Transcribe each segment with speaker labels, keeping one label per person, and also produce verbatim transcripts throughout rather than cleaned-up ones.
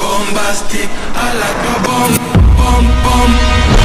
Speaker 1: Bombastic, I like your bomb, bomb, bomb.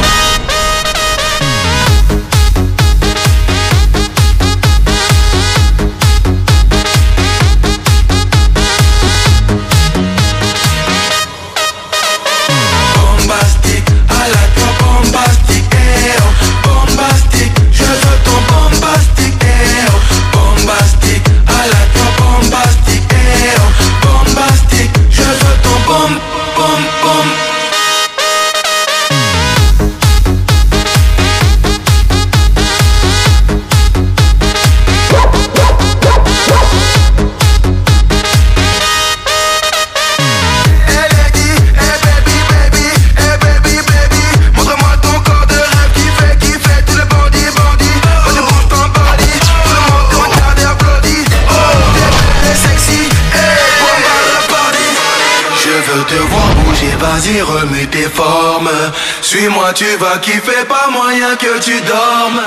Speaker 2: Te voir bouger, vas-y remue tes formes. Suis-moi, tu vas kiffer, pas moyen que tu dormes.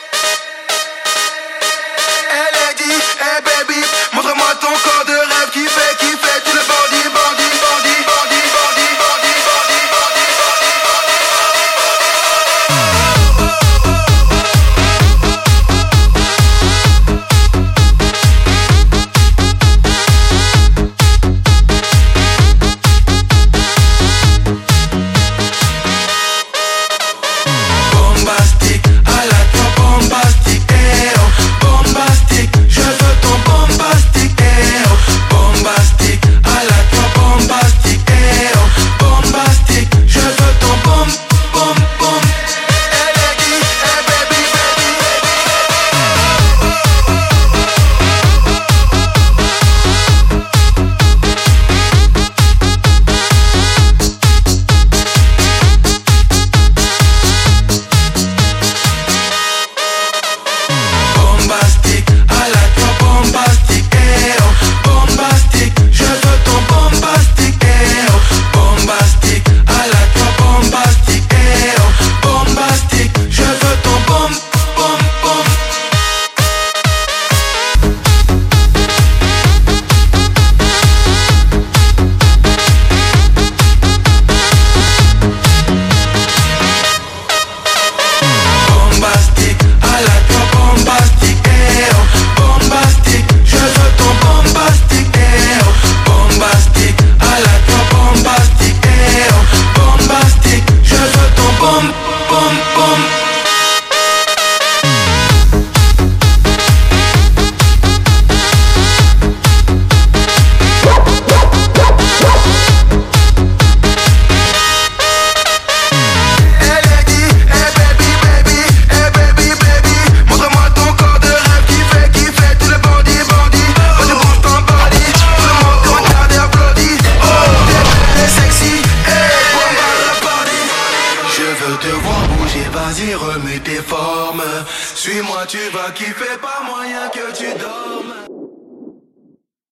Speaker 2: Elle est dit, hey baby, montre-moi ton corps de rêve qui fait, qui fait tout le bandit, bandit, bandit, bandit, bandit, bandit, bandit, bandit, vas-y remue tes formes. Suis-moi, tu vas kiffer, pas moyen que tu dormes.